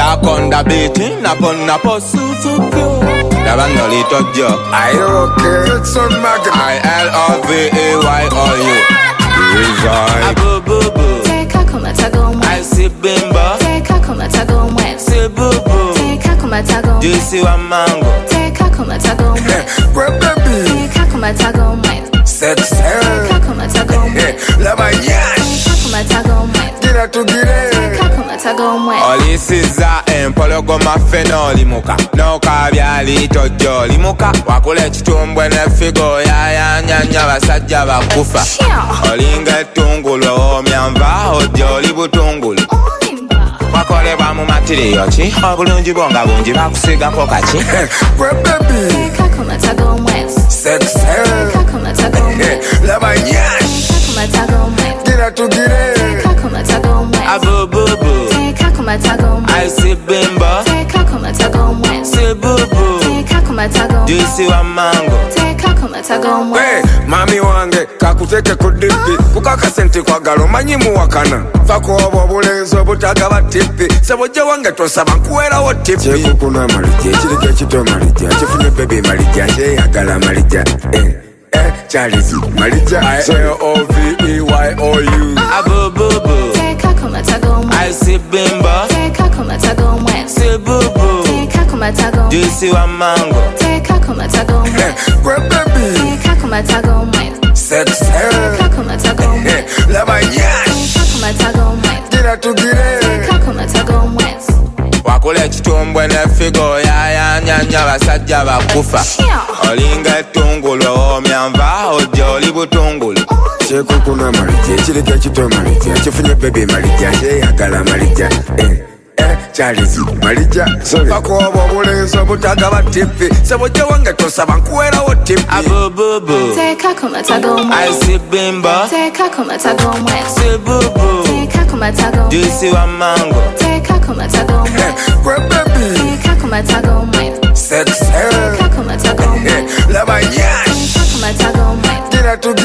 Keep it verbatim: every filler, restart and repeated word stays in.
Back on the beating, up on the post. The band no little joke. Are you okay? It's on Maggie. I L O V A Y O U. Reside. Boo boo boo. Teka kumatago mwe. I see bimba. Teka kumatago mwe. See boo boo. Teka kumatago mwe. Juicy wa mango. Teka kumatago mwe. Well, baby. Teka kumatago mwe. Sex. Teka kumatago mwe. Lava yash. Teka kumatago mwe. Gira tugire. Teka kumatago mwe. Olisiza empologoma feno limuka noka byali tojo limuka wakula ekitumbwe nefigo yayanyanya basajja bakufa olinga ettungulu omyanva ojo oli butungulu wakolebwa mu matiriyo ki obulungi bwonga bungi bakusigako kaki Teka kumatago mwe. Sex. Teka kumatago mwe. Lava yash. Teka kumatago mwe. Gira tugire. Teka kumatago mwe. Boo boo boo. Teka kumatago mwe. I see bimba. Teka kumatago mwe. See boo boo. Teka kumatago mwe. Juicy wa mango. Teka kumatago mwe. Hey, mami wange kakuteke ku dipi kukaka sente kwagala omanyi muwakana fako obwo obulenzi obutagaba tipi sebojja wange tosaba nkuweerawo tipi kyekukuna malijja ekiriko ekito malijja kifunye bebi malijja kyeyagala malijja eh, eh, Charles malijja I L O V E Y O U. Boo boo boo. Teka kumatago mwe. I see bimba. Teka kumatago mwe. See boo boo. Teka kumatago mwe. Juicy wa mango. Teka kumatago mwe. Well, baby. Teka kumatago mwe. Sex. Teka kumatago mwe. Lava yash. Teka kumatago mwe. Gira tugire. Teka kumatago mwe. wakula ekitumbwe nefigo yayanyanya basajja bakufa olinga ettungulu omyanva ojo oli butungulu kyekukuna malijja ekiriko ekito malijja kifunye bebi malijja kyeyagala malijja eh, eh, Charles malijja bakooba obulenzi obutagaba tipi sebojja wange tosaba nkuweerawo tipi Boo boo boo. Teka kumatago mwe. I see bimba. Teka kumatago mwe. See boo boo. Teka kumatago mwe. Juicy wa mango. Teka kumatago mwe. Well, baby. Teka kumatago mwe. Sex. Teka kumatago mwe. Lava yash. Teka kumatago mwe. Gira tugire.